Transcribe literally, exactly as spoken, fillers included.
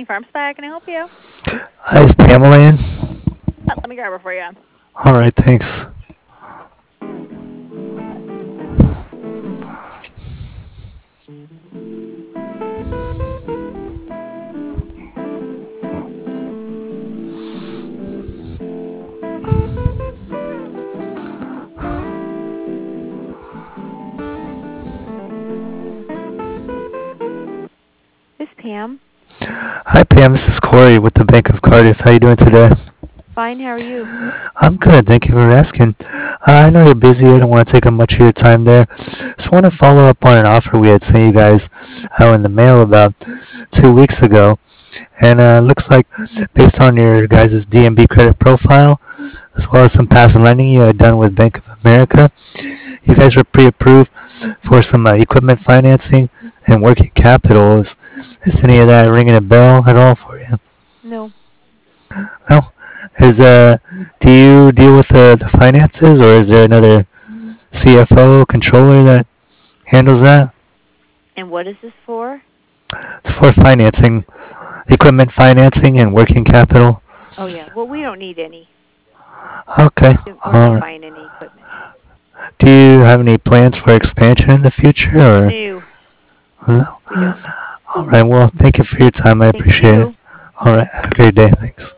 Farm Spy. Can I help you? Hi, is Pamela in? Oh, let me grab her for you. All right, thanks. This is Pam. Hi, Pam. This is Corey with the Bank of Cardiff. How you doing today? Fine. How are you? I'm good. Thank you for asking. Uh, I know you're busy. I don't want to take up much of your time there. Just want to follow up on an offer we had sent you guys out in the mail about two weeks ago. And uh, looks like, based on your guys' D M B credit profile, as well as some past lending you had done with Bank of America, you guys were pre-approved for some uh, equipment financing and working capital. Is, is any of that ringing a bell at all for you? No. No. Is uh, do you deal with the, the finances, or is there another C F O controller that handles that? And what is this for? It's for financing, equipment financing and working capital. Oh, yeah. Well, we don't need any. Okay. We're All not right. buying any equipment. Do you have any plans for expansion in the future, or No, no? we don't. All right. Well, thank you for your time. I Thank appreciate it. you. All right. Have a great day. Thanks.